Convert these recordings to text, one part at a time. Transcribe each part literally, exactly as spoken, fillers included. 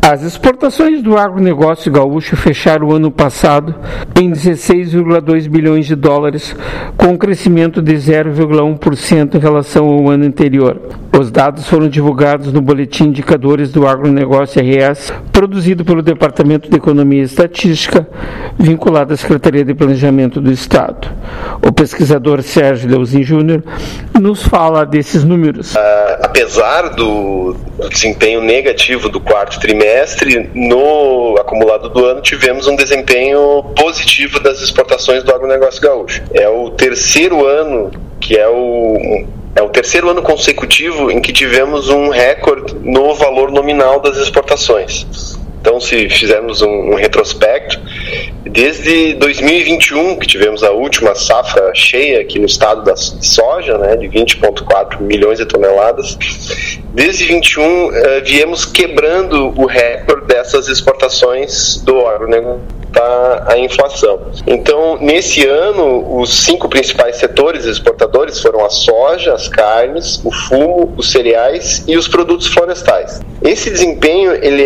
As exportações do agronegócio gaúcho fecharam o ano passado em dezesseis vírgula dois bilhões de dólares, com um crescimento de zero vírgula um por cento em relação ao ano anterior. Os dados foram divulgados no Boletim Indicadores do Agronegócio R S, produzido pelo Departamento de Economia e Estatística, vinculado à Secretaria de Planejamento do Estado. O pesquisador Sérgio Leusin Júnior nos fala desses números. Uh, apesar do desempenho negativo do quarto trimestre, no acumulado do ano tivemos um desempenho positivo das exportações do agronegócio gaúcho. É o terceiro ano que é o É o terceiro ano consecutivo em que tivemos um recorde no valor nominal das exportações. Então, se fizermos um, um retrospecto, desde dois mil e vinte e um, que tivemos a última safra cheia aqui no estado da soja, né, de vinte vírgula quatro milhões de toneladas, desde vinte e um uh, viemos quebrando o recorde dessas exportações do agronegócio para a inflação. Então, nesse ano, os cinco principais setores exportadores foram a soja, as carnes, o fumo, os cereais e os produtos florestais. Esse desempenho ele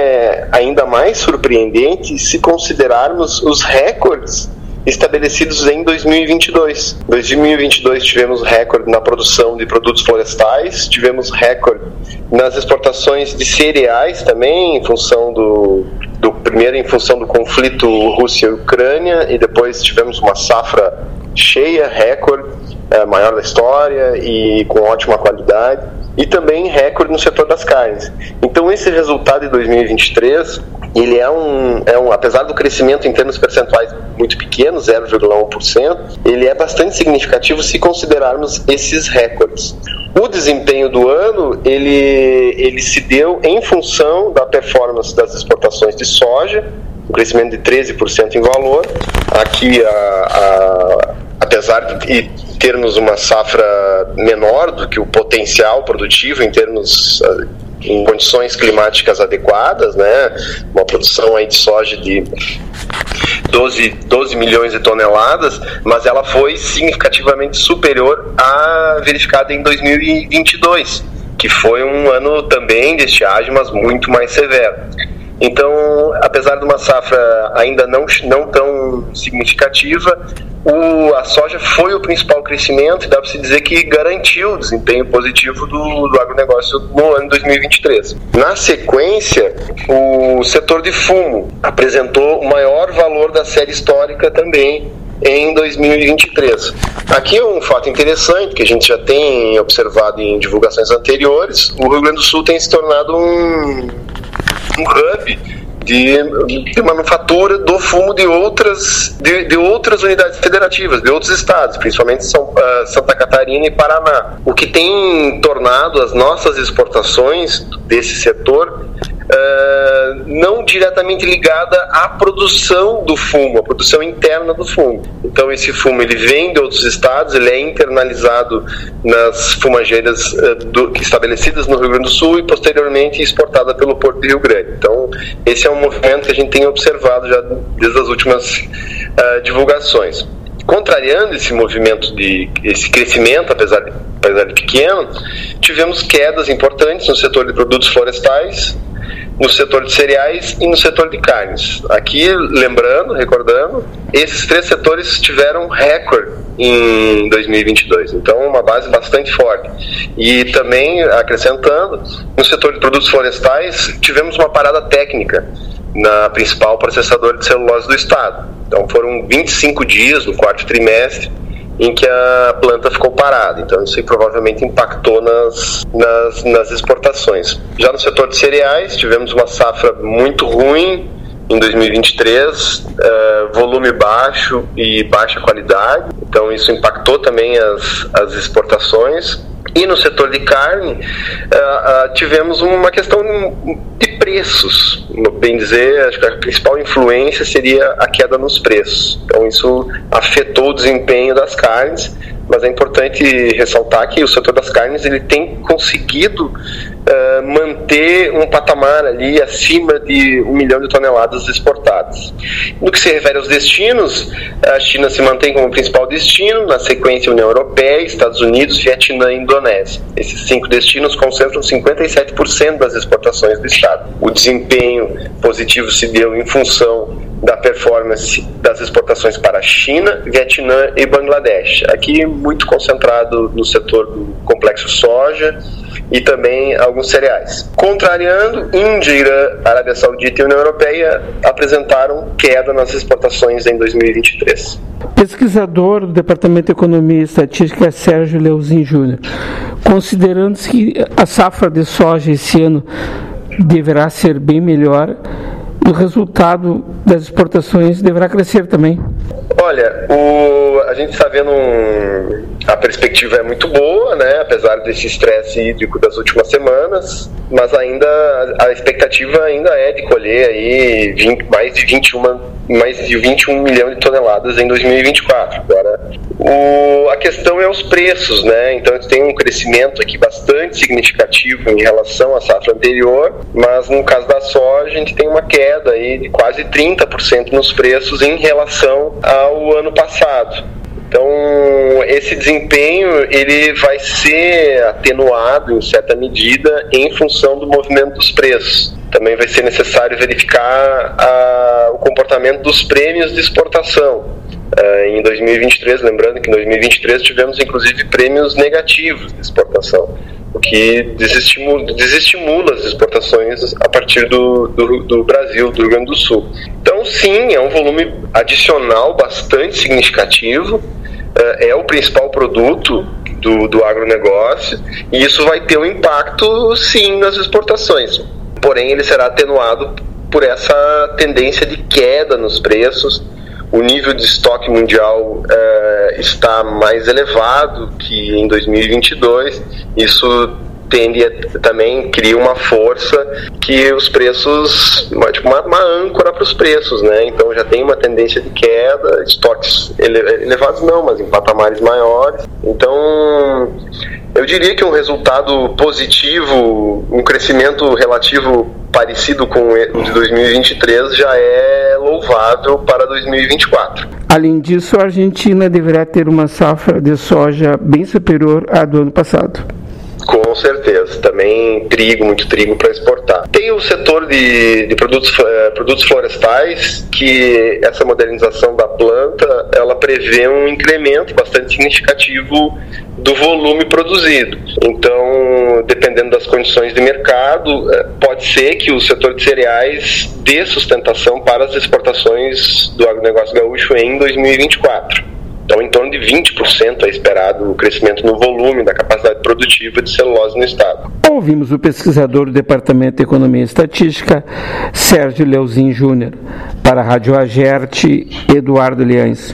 é ainda mais surpreendente se considerarmos os recordes estabelecidos em dois mil e vinte e dois. Em dois mil e vinte e dois tivemos recorde na produção de produtos florestais, tivemos recorde nas exportações de cereais também, em função do, do primeiro em função do conflito Rússia e Ucrânia, e depois tivemos uma safra cheia, recorde, é, maior da história e com ótima qualidade, e também recorde no setor das carnes. Então esse resultado de dois mil e vinte e três, ele é um, é um, apesar do crescimento em termos percentuais muito pequeno, zero vírgula um por cento, ele é bastante significativo se considerarmos esses recordes. O desempenho do ano, ele, ele se deu em função da performance das exportações de soja, um crescimento de treze por cento em valor. Aqui, a, a, apesar de termos uma safra menor do que o potencial produtivo em termos... em condições climáticas adequadas, né? Uma produção aí de soja de doze milhões de toneladas, mas ela foi significativamente superior à verificada em dois mil e vinte e dois, que foi um ano também de estiagem, mas muito mais severo. Então, apesar de uma safra ainda não, não tão significativa, o, a soja foi o principal crescimento e dá para se dizer que garantiu o desempenho positivo do, do agronegócio no ano de dois mil e vinte e três. Na sequência, o setor de fumo apresentou o maior valor da série histórica também em dois mil e vinte e três. Aqui é um fato interessante que a gente já tem observado em divulgações anteriores. O Rio Grande do Sul tem se tornado um, um hub De, de manufatura do fumo de outras, de, de outras unidades federativas, de outros estados, principalmente São, uh, Santa Catarina e Paraná. O que tem tornado as nossas exportações desse setor uh, não diretamente ligada à produção do fumo, à produção interna do fumo. Então esse fumo ele vem de outros estados, ele é internalizado nas fumageiras uh, do, estabelecidas no Rio Grande do Sul e posteriormente exportada pelo Porto de Rio Grande. Então esse é um movimento que a gente tem observado já desde as últimas uh, divulgações. Contrariando esse movimento, de esse crescimento, apesar de, apesar de pequeno, tivemos quedas importantes no setor de produtos florestais, no setor de cereais e no setor de carnes. Aqui, lembrando, recordando, esses três setores tiveram recorde em dois mil e vinte e dois, então uma base bastante forte. E também, acrescentando, no setor de produtos florestais, tivemos uma parada técnica na principal processadora de celulose do estado. Então foram vinte e cinco dias no quarto trimestre em que a planta ficou parada. Então isso provavelmente impactou nas, nas, nas exportações. Já no setor de cereais, tivemos uma safra muito ruim em dois mil e vinte e três, uh, volume baixo e baixa qualidade. Então isso impactou também as, as exportações. E no setor de carne, uh, uh, tivemos uma questão de preços. Bem dizer, acho que a principal influência seria a queda nos preços. Então isso afetou o desempenho das carnes, mas é importante ressaltar que o setor das carnes ele tem conseguido uh, manter um patamar ali acima de um milhão de toneladas exportadas. No que se refere aos destinos, a China se mantém como principal destino, na sequência União Europeia, Estados Unidos, Vietnã e Indonésia. Esses cinco destinos concentram cinquenta e sete por cento das exportações do estado. O desempenho positivo se deu em função da performance das exportações para a China, Vietnã e Bangladesh. Aqui muito concentrado no setor do complexo soja e também alguns cereais. Contrariando, Índia, Irã, Arábia Saudita e União Europeia apresentaram queda nas exportações em dois mil e vinte e três. Pesquisador do Departamento de Economia e Estatística Sérgio Leozin Júnior, considerando-se que a safra de soja esse ano deverá ser bem melhor, o resultado das exportações deverá crescer também. Olha, o, a gente está vendo um, a perspectiva é muito boa, né, apesar desse estresse hídrico das últimas semanas, mas ainda a expectativa ainda é de colher aí vinte, mais de vinte e um, mais de vinte e um milhão de toneladas em dois mil e vinte e quatro. Agora, o, a questão é os preços, né? Então a gente tem um crescimento aqui bastante significativo em relação à safra anterior, mas no caso da soja a gente tem uma queda aí de quase trinta por cento nos preços em relação ao ano passado. Então, esse desempenho ele vai ser atenuado em certa medida em função do movimento dos preços. Também vai ser necessário verificar a, o comportamento dos prêmios de exportação. Uh, em dois mil e vinte e três, lembrando que em dois mil e vinte e três tivemos inclusive prêmios negativos de exportação, o que desestimula, desestimula as exportações a partir do, do, do Brasil, do Rio Grande do Sul. Então sim, é um volume adicional bastante significativo, uh, é o principal produto do, do agronegócio, e isso vai ter um impacto sim nas exportações, porém ele será atenuado por essa tendência de queda nos preços. O nível de estoque mundial uh, está mais elevado que em dois mil e vinte e dois. Isso tende a, também cria uma força que os preços, uma, tipo uma, uma âncora para os preços, né? Então já tem uma tendência de queda, estoques ele, elevados não, mas em patamares maiores. Então eu diria que um resultado positivo, um crescimento relativo parecido com o de dois mil e vinte e três já é louvável para dois mil e vinte e quatro. Além disso, a Argentina deverá ter uma safra de soja bem superior à do ano passado. Com certeza, também trigo, muito trigo para exportar. Tem o setor de, de produtos, uh, produtos florestais, que essa modernização da planta, ela prevê um incremento bastante significativo do volume produzido. Então, dependendo das condições de mercado, pode ser que o setor de cereais dê sustentação para as exportações do agronegócio gaúcho em dois mil e vinte e quatro. Então, em torno de vinte por cento é esperado o crescimento no volume da capacidade produtiva de celulose no estado. Ouvimos o pesquisador do Departamento de Economia e Estatística, Sérgio Leozin Júnior. Para a Rádio Agerte, Eduardo Liães.